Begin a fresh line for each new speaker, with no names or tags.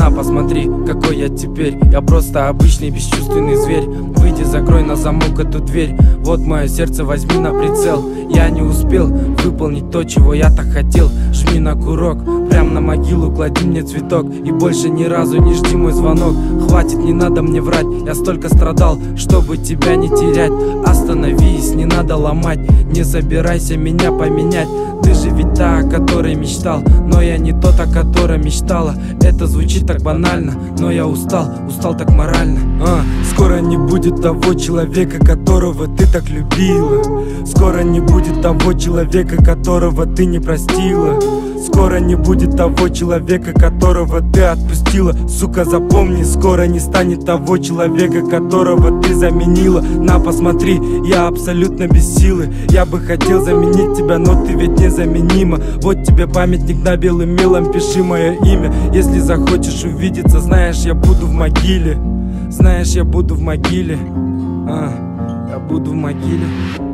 На, посмотри, какой я теперь. Я просто обычный бесчувственный зверь. Выйди, закрой на замок эту дверь. Вот мое сердце, возьми на прицел. Я не успел выполнить то, чего я так хотел. Жми на курок, прям на могилу клади мне цветок. И больше ни разу не жди мой звонок. Хватит, не надо мне врать. Я столько страдал, чтобы тебя не терять. Остановись, не надо ломать. Не собирайся меня поменять. Ты же ведь та, о которой мечтал. Но я не тот, о которой мечтала. Это звучит так банально, но я устал так морально. Скоро не будет того человека, которого ты так любила. Скоро не будет того человека, которого ты не простила. Скоро не будет того человека, которого ты отпустила. Сука, запомни, скоро не станет того человека, которого ты заменила. На, посмотри, я абсолютно без силы. Я бы хотел заменить тебя, но ты ведь незаменима. Вот тебе памятник на белым мелом, пиши мое имя. Если захочешь увидеться, знаешь, я буду в могиле. Знаешь, я буду в могиле. Я буду в могиле.